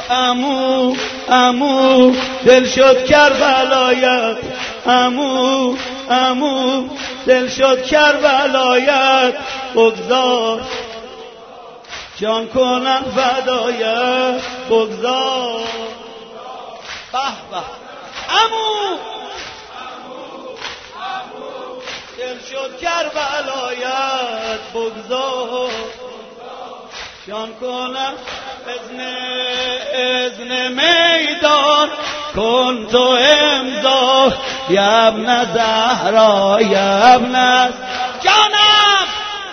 عمو عمو دل شد کربلایت، عمو عمو دل شد کربلایت، بگذار جان کنم فدایت، بگذار. به به عمو دل شد کربلایت، بگذار جان کنم. اذن میدان کن تو امضا، یبن زهرا یبن جانم.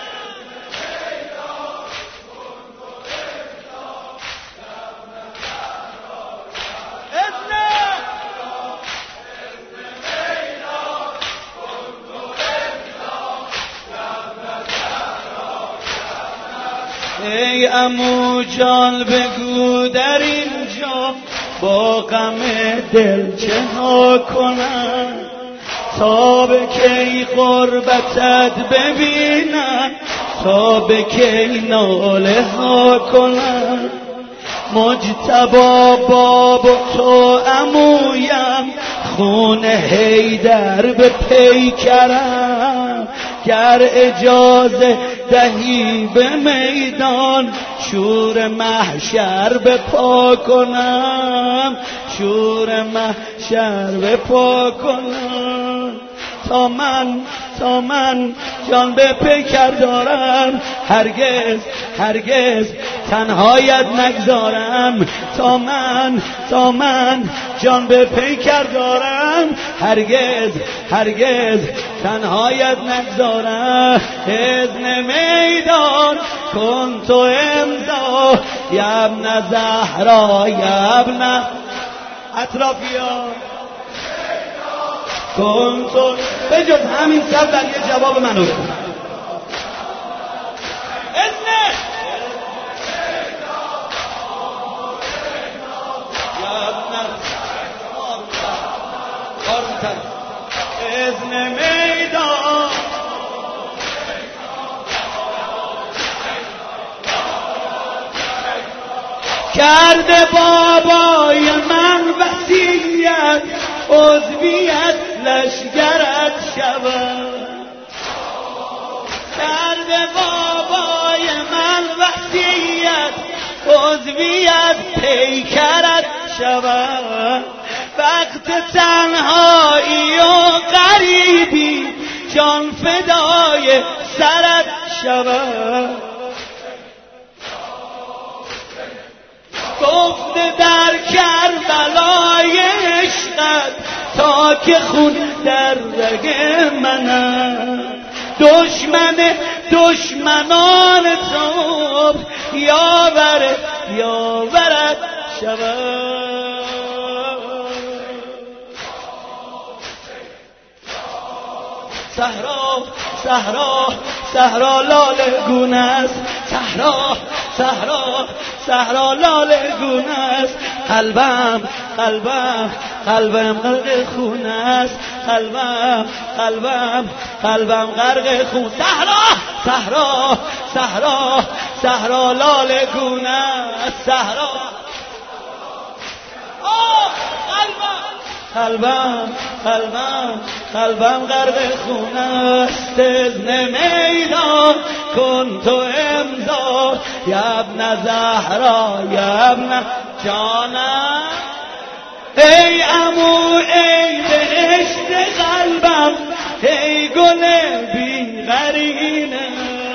ای عمو جان بگو در اینجا با غم دل چه ها کنم، تا به کی غربتت ببینم، تا به کی ناله ها کنم. مجتبی باب تو عمویم، خون حیدر به پیکرم، گر اجازه دهی به میدان شور محشر بپا کنم، شور محشر بپا کنم. تا من جان به پیکر دارم، هرگز تنهایت نگذارم. تا من جان به پیکر دارم، هرگز تنهایت نگذارم. اذن میدان کن تو امضا، یبن زهرا یبن اطرافیان کن تو. به جز همین سب در یه جواب منو بده. اذن میدان کرده بابای من وصیت، عضویت لشگرت شود. کرده بابای من وصیت، عضویت پیکرت شود. وقت تنهایی و غریبی جان فدای سرت شود. گفته در کربلای عشقت تا که خون در رگ منم، دشمنان تو یاورت شود. صحرا لاله گونه است، صحرا لاله گونه است. قلبم غرق خون است، قلبم غرق خون. صحرا لاله گونه است، صحرا قلبم غرق خون است. اذن میدان کن تو امضا، یبن زهرا یبن جانم. ای عمو ای بهشت قلبم، ای گل بی قرینه.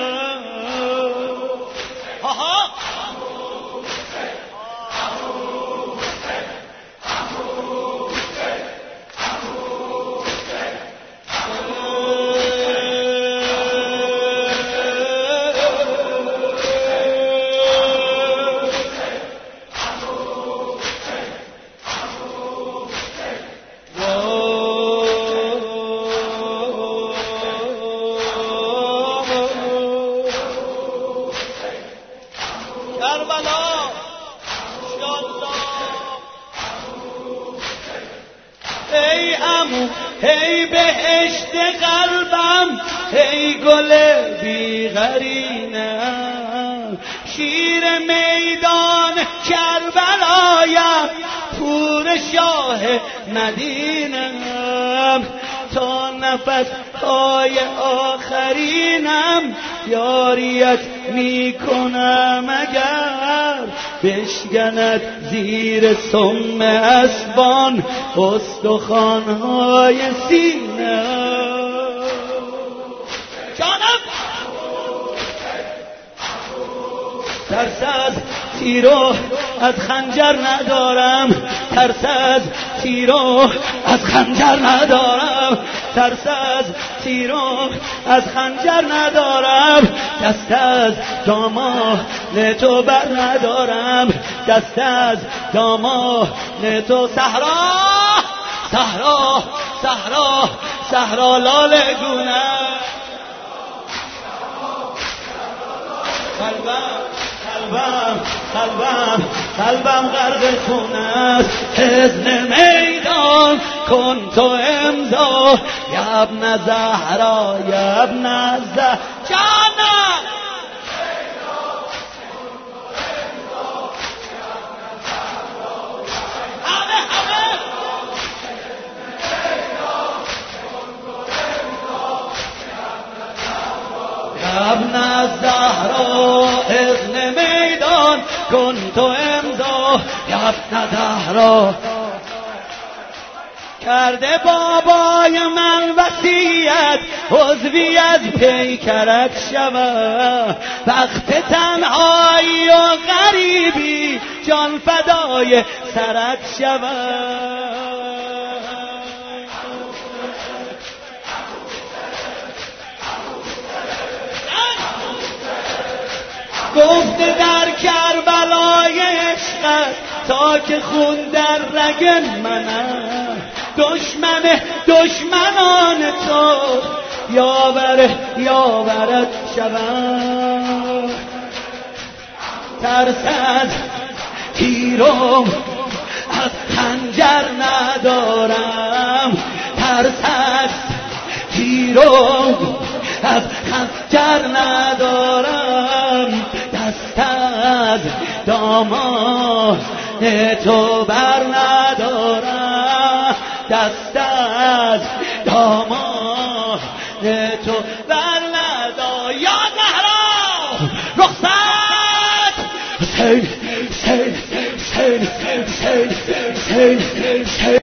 ای عمو ای بهشت قلبم، ای گل بی قرینم. شیر میدان کربلایم پور شاه مدینم تا نفس های آخرینم یاریت میکنم اگر بشکند زیر سم اسبان استخوان‌های سینه. جانم ترس از تیرو از خنجر ندارم، ترس از تیرو از خنجر ندارم، ترس از تیرو از خنجر ندارم، دست از داماد تو بر ندارم، دست از داماد تو. صحرا صحرا صحرا صحرا لاله گونه قلبم غرق خون است. اذن میدان کن تو امضا یا ابن زهرا یا ابن زهرا. جانم ابن زهرا اذن میدان کن تو امضا یا ابن زهرا. کرده بابای من وصیت عضوی از پیکرت شود، وقت تنهایی و غریبی جان فدای سرت شود. گفته در کربلای عشقت تا که خون در رگ منم، دشمنان تو یاورت شود. ترس از تیرم از خنجر ندارم، ترس از تیرم از خنجر ندارم، دست از داماد تو بر ندارم، دست از داماد تو بر ندارم. یا زهرا رخصت حسین